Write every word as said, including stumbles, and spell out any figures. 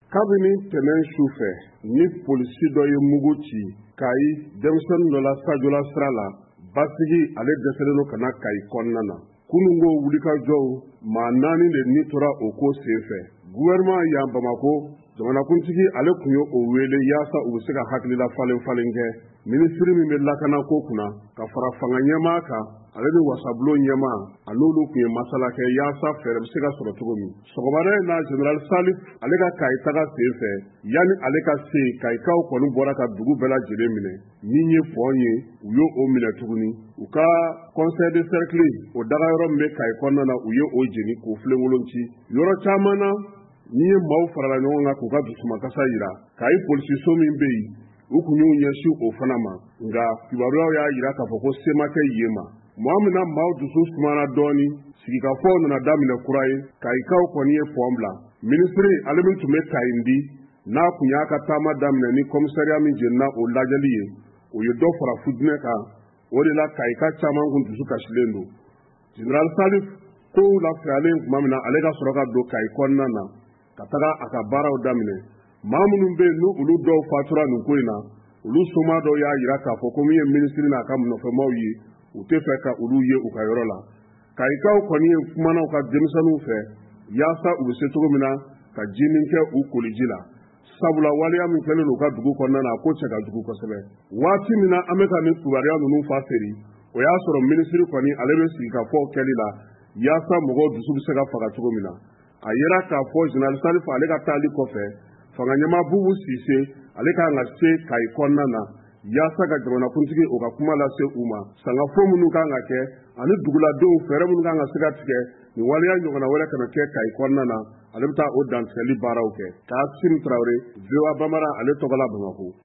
kabini tɛnɛn su fɛ ni polisi dɔ ye mugu ci Kayi denmisɛnnin dɔ la Sajola sira la Basigi ale dɛsɛlen don ka na Kayi kɔnɔna na. Kunungo wulikajɔw maa naani de ni tora o ko senfɛ. Gouvernement yan Bamako jamanakuntigi ale kun ye o wele yaasa u bɛ se ka hakilila falen falen kɛ. Minisiri min bɛ lakana ko kunna ka fara fanga ɲɛmaa kan ale ni wasabulon ɲɛmaa a n'olu kun ye masala kɛ yaasa fɛɛrɛ bɛ se ka sɔrɔ cogo min. Sɔgɔmada in na General Salif ale ka Kayi taga senfɛ yanni ale ka se Kayikaw kɔni bɔra ka dugu bɛɛ lajɛlen minɛ. Min ye fɔn ye u y'o o minɛ tuguni. U ka conseil de cercle o dagayɔrɔ min bɛ Kayi kɔnɔna na u ye o jeni k'o filenkolon ci. Yɔrɔ caman na ni ye maaw farala ɲɔgɔn kan k'u ka dusumakasa yira Kayi polisiso min bɛ yen u kun y'u ɲɛsin o fana ma nka kibaruyaw y'a yira k'a fɔ ko se ma kɛ yen ma. Maa min na maaw dusu sumana dɔɔni sigikafɔw nana daminɛ kura ye Kayikaw kɔni ye fɔn bila. Minisiri ale min tun bɛ Kayindi n'a kun y'a ka taama daminɛ ni komisariya min jenina o lajɛli ye o ye dɔ fara fudinɛ kan o de la Kayika caman kun dusu kasilen don. General Salif kow lafiyalen tuma min na ale ka sɔrɔ ka don Kayi kɔnɔna na ka taga a ka baaraw daminɛ. Maa minnu bɛ yen n'olu dɔw fatura nin ko in na olu soma dɔw y'a yira k'a fɔ ko min ye minisiri n'a ka nɔfɛmaw ye u tɛ fɛ ka olu ye u ka yɔrɔ la. Kayikaw kɔni ye kumana u ka denmisɛnninw fɛ yaasa u bɛ se cogo min na ka jinin kɛ u koliji la. Sabula waleya min kɛlen don u ka dugu kɔnɔna na ko cɛ ka jugu kosɛbɛ. Waati min na an bɛ ka nin kibaruya ninnu fa seri o y'a sɔrɔ minisiri kɔni ale bɛ sigikafɔw kɛli la yaasa mɔgɔw dusu bɛ se ka faga cogo min na. A yera k'a fɔ General Salif ale ka taali kɔfɛ fanga ɲɛmaa Bubu Sise ale kan ka se Kayi kɔnɔna na yaasa ka jamanakuntigi o ka kuma lase u ma. Sangafo minnu kan ka kɛ ani duguladenw fɛɛrɛ minnu kan ka se ka tigɛ nin waleya ɲɔgɔnna wɛrɛ kana kɛ Kayi kɔnɔna na ale bɛ taa o dantigɛli baaraw kɛ. Kasimu Tarawele, V O A Bambara ale tɔgɔ la Bamako.